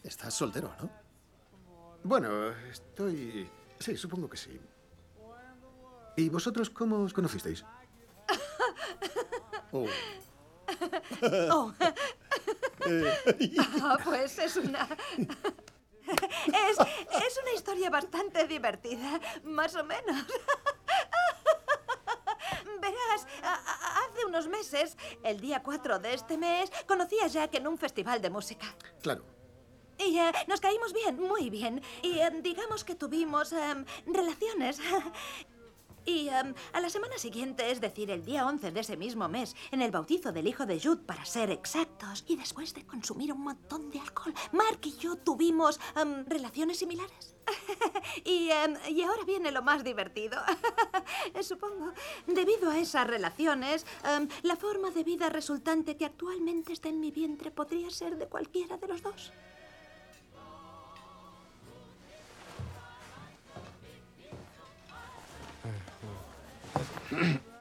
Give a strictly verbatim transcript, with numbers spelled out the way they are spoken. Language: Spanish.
Estás soltero, ¿no? Bueno, estoy... Sí, supongo que sí. ¿Y vosotros cómo os conocisteis? Oh. Oh. Ah, pues es una... Es, es una historia bastante divertida, más o menos. Verás, a- a- hace unos meses, el día cuatro de este mes, conocí a Jack en un festival de música. Claro. Y eh, nos caímos bien, muy bien. Y eh, digamos que tuvimos em, relaciones. Y em, a la semana siguiente, es decir, el día once de ese mismo mes, en el bautizo del hijo de Jude, para ser exactos, y después de consumir un montón de alcohol, Mark y yo tuvimos em, relaciones similares. y, em, y ahora viene lo más divertido. Supongo, debido a esas relaciones, em, la forma de vida resultante que actualmente está en mi vientre podría ser de cualquiera de los dos.